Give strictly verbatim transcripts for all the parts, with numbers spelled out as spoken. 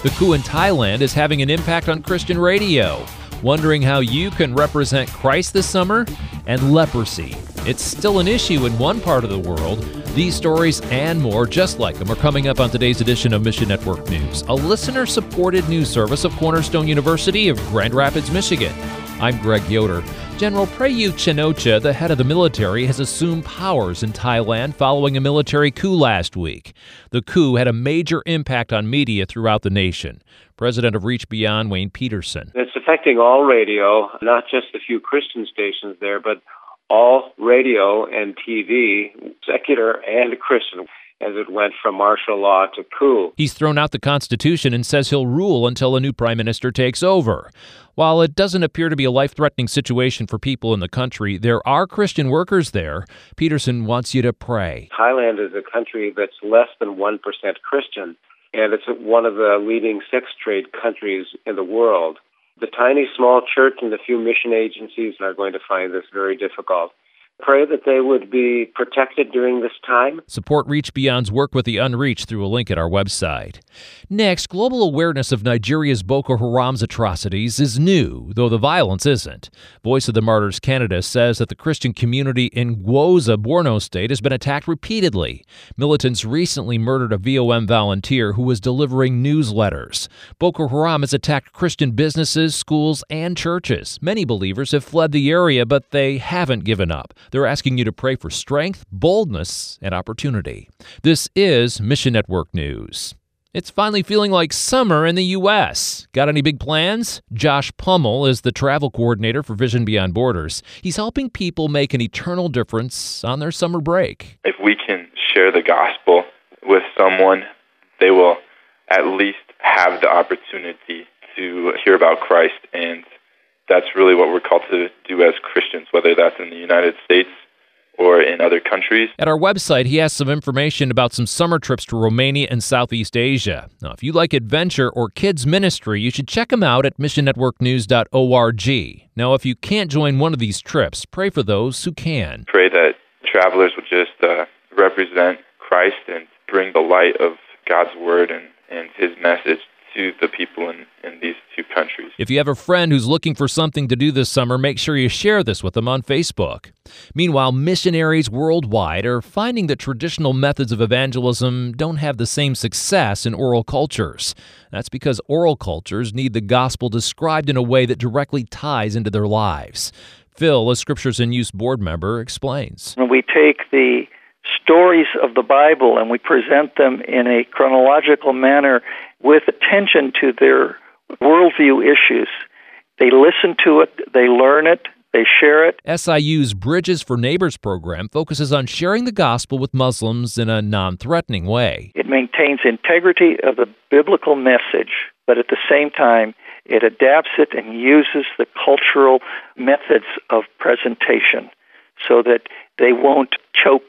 The coup in Thailand is having an impact on Christian radio. Wondering how you can represent Christ this summer? And leprosy. It's still an issue in one part of the world. These stories and more just like them are coming up on today's edition of Mission Network News, a listener-supported news service of Cornerstone University of Grand Rapids, Michigan. I'm Greg Yoder. General Prayut Chan-o-cha, the head of the military, has assumed powers in Thailand following a military coup last week. The coup had a major impact on media throughout the nation. President of Reach Beyond, Wayne Peterson. It's affecting all radio, not just a few Christian stations there, but all radio and T V, secular and Christian, as it went from martial law to coup. He's thrown out the Constitution and says he'll rule until a new prime minister takes over. While it doesn't appear to be a life-threatening situation for people in the country, there are Christian workers there. Peterson wants you to pray. Thailand is a country that's less than one percent Christian, and it's one of the leading sex trade countries in the world. The tiny, small church and the few mission agencies are going to find this very difficult. Pray that they would be protected during this time. Support Reach Beyond's work with the unreached through a link at our website. Next, global awareness of Nigeria's Boko Haram's atrocities is new, though the violence isn't. Voice of the Martyrs Canada says that the Christian community in Gwoza, Borno State, has been attacked repeatedly. Militants recently murdered a V O M volunteer who was delivering newsletters. Boko Haram has attacked Christian businesses, schools, and churches. Many believers have fled the area, but they haven't given up. They're asking you to pray for strength, boldness, and opportunity. This is Mission Network News. It's finally feeling like summer in the U S. Got any big plans? Josh Pummel is the travel coordinator for Vision Beyond Borders. He's helping people make an eternal difference on their summer break. If we can share the gospel with someone, they will at least have the opportunity to hear about Christ, and that's really what we're called to do as Christians, whether that's in the United States or in other countries. At our website, he has some information about some summer trips to Romania and Southeast Asia. Now, if you like adventure or kids ministry, you should check him out at mission network news dot org. Now, if you can't join one of these trips, pray for those who can. Pray that travelers would just uh, represent Christ and bring the light of God's word and, and his message to the people in, in these two countries. If you have a friend who's looking for something to do this summer, make sure you share this with them on Facebook. Meanwhile, missionaries worldwide are finding that traditional methods of evangelism don't have the same success in oral cultures. That's because oral cultures need the gospel described in a way that directly ties into their lives. Phil, a Scriptures in Use board member, explains. When we take the stories of the Bible and we present them in a chronological manner with attention to their worldview issues, they listen to it, they learn it, they share it. S I U's Bridges for Neighbors program focuses on sharing the gospel with Muslims in a non-threatening way. It maintains integrity of the biblical message, but at the same time, it adapts it and uses the cultural methods of presentation so that they won't choke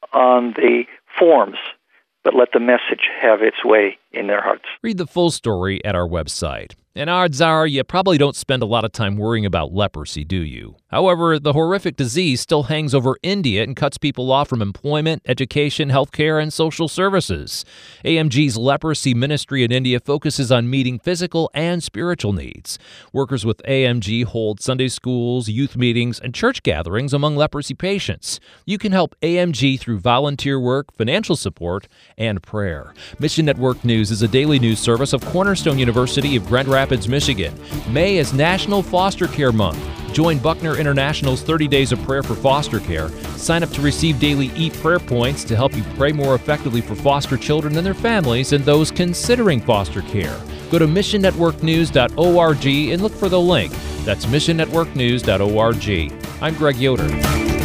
on the forms, but let the message have its way in their hearts. Read the full story at our website. And odds are you probably don't spend a lot of time worrying about leprosy, do you? However, the horrific disease still hangs over India and cuts people off from employment, education, healthcare, and social services. A M G's leprosy ministry in India focuses on meeting physical and spiritual needs. Workers with A M G hold Sunday schools, youth meetings, and church gatherings among leprosy patients. You can help A M G through volunteer work, financial support, and prayer. Mission Network News is a daily news service of Cornerstone University of Grand Rapids, Michigan. May is National Foster Care Month. Join Buckner International's thirty days of Prayer for Foster Care. Sign up to receive daily e-prayer points to help you pray more effectively for foster children and their families and those considering foster care. Go to mission network news dot org and look for the link. That's mission network news dot org. I'm Greg Yoder.